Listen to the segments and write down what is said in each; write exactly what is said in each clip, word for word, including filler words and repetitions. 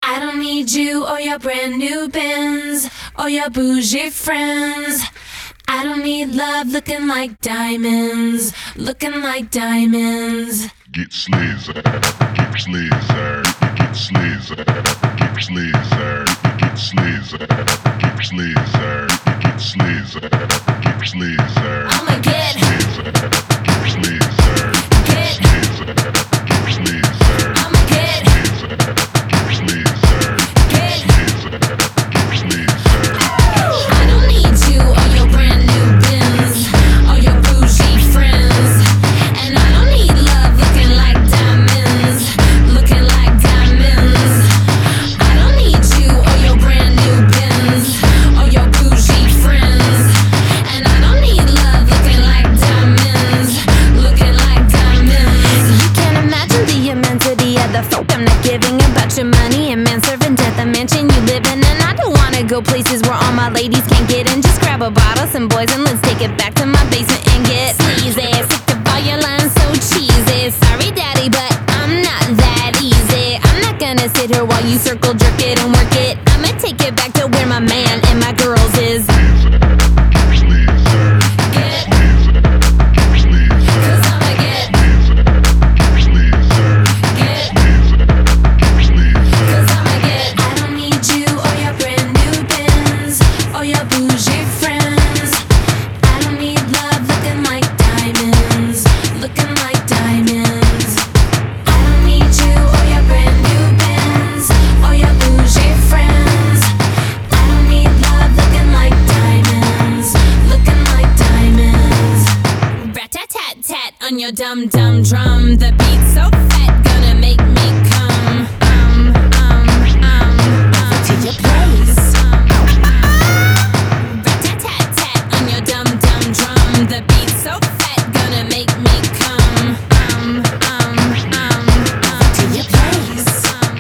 I don't need you or your brand new Benz or your bougie friends. I don't need love looking like diamonds, looking like diamonds. Get slizzer, get slizzer, get slizzer, get slizzer, get slizzer, get slizzer, get slizzer, get slizzer. I'ma get slizzer, get slizzer, get slizzer, get slizzer. I'ma get slizzer, get slizzer, get slizzer, get slizzer. I don't need you or your brand new Benz or your bougie friends. And I don't need love looking like diamonds, looking like diamonds. I don't need you or your brand new Benz or your bougie friends. And I don't need love looking like diamonds, looking like diamonds. You can't imagine the immensity of the folk I'm not giving about your money and man serving death, the mansion you live in. And I don't wanna go places where all my ladies can't get in. Just grab a bottle, some boys, and let's take it back to my basement and get sleazy. Sick of all your lines so cheesy. Sorry, daddy, but I'm not that easy. I'm not gonna sit here while you circle jerk it and work it. I'ma take it back to where my man and my girls is. Get, cause I'ma get, get, cause I'ma get. I don't need you or your brand new Benz or your bougie friends. I don't need love looking like diamonds, looking like diamonds. I don't need you or your brand new Benz or your bougie friends. I don't need love looking like diamonds, looking like diamonds. Rat-tat-tat-tat on your dumb dumb drum. The beat's so fat, gonna make me come. Um, um, um, um. To your place. Rat-tat-tat-tat on your dumb dumb drum. The beat's so fat, gonna make me come. Um, um, um, um. To your place.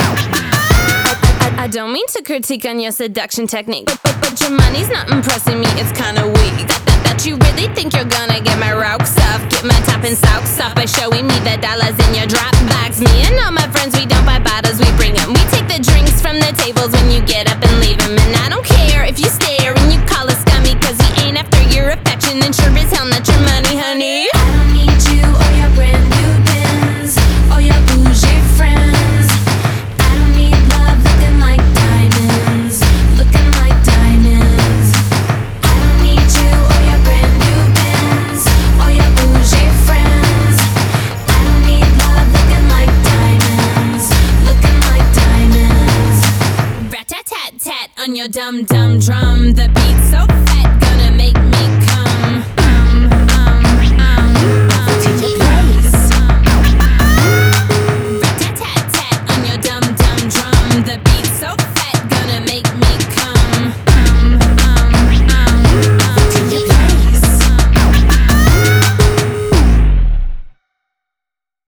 I, I don't mean to critique on your seduction technique, but, but, but your money's not impressing me, it's kinda weak. That, that, that you really think you're gonna get my rocks off, get my top and socks off by showing me the dollars in your drop box. Me and all my friends, we don't buy bottles, we bring them. We take the drinks from the tables when you get up and leave them. And I don't care if you stare and you call us scummy, cause we ain't after your affection and sure as hell not your money, honey. I don't need you or your brand new Benz or your bougie friends. I don't need love looking like diamonds, looking like diamonds. I don't need you or your brand new Benz or your bougie friends. I don't need love looking like diamonds, looking like diamonds. Rat-tat-tat-tat on your dumb dumb drum. The beat's so fat.